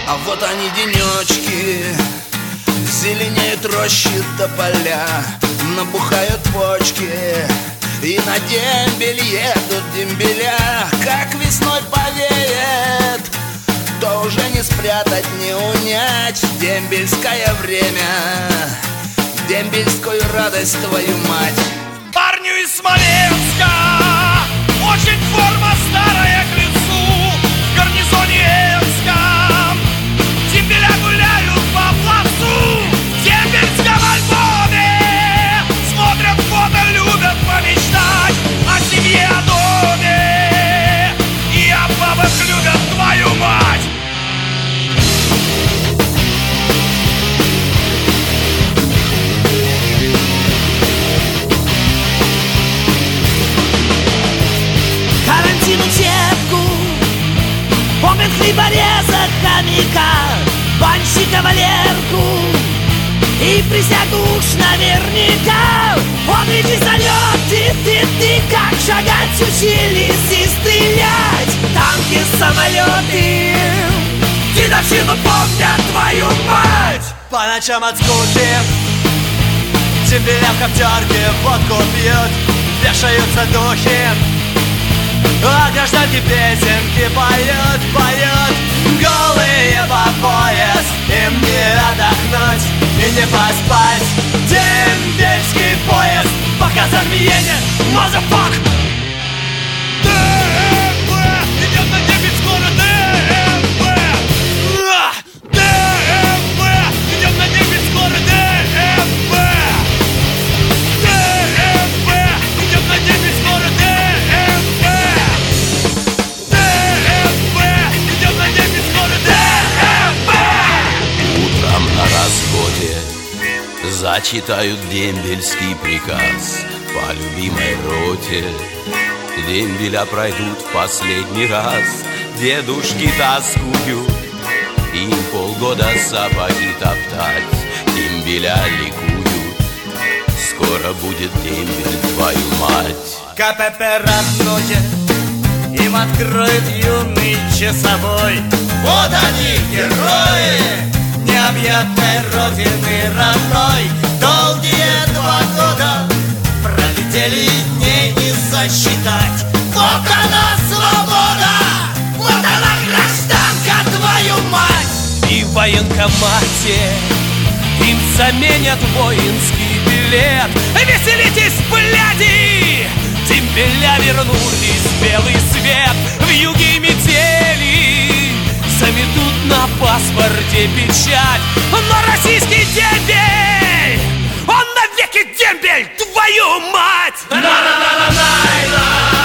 А вот они денечки, зеленеют рощи до поля, набухают почки, и на дембель едут дембеля. Как весной повеет, то уже не спрятать, не унять дембельское время, дембельскую радость, твою мать. Парню из Смоленска очень форма старая к лицу. В гарнизоне Энском дембеля гуляют по плацу. В дембельском альбоме смотрят фото, любят помечтать о семье, о доме и о бабах, любят, твою мать. Карантин учебку, помнят хлебореза, хомяка, банщика Валерку и присягу уж наверняка. Он ведь и зовет, ты, как шагать учились и стрелять. Танки, самолеты, дедовщину помнят, твою мать. По ночам от скуки дембеля в коптерке водку пьют, вешаются духи, а гражданки песенки поют, поют. Голые по пояс, им не отдохнуть и не поспать. Дембельский поезд, показан едет, мазафак. ДМБ идет на дембель, скоро ДМБ. ДМБ идет на дембель, скоро ДМБ. ДМБ идет на дембель, скоро ДМБ. ДМБ идет на дембель, скоро ДМБ. Утром на расходе зачитают дембельский приказ по любимой роте. Дембеля пройдут в последний раз, дедушки тоскуют, им полгода сапоги топтать. Дембеля ликуют, скоро будет дембель, твою мать. КПП родное, им откроет юный часовой. Вот они, герои необъятной родины родной. Долгие 2 года пролетели дней не засчитать. Вот она свобода, вот она гражданка, твою мать. И в военкомате им заменят воинский билет. Веселитесь, бляди! Дембеля вернулись в белый свет. В юге метели заметут на паспорте печать. Но российский дембель, он навеки дембель, твою мать! На-на-на-на-на-на.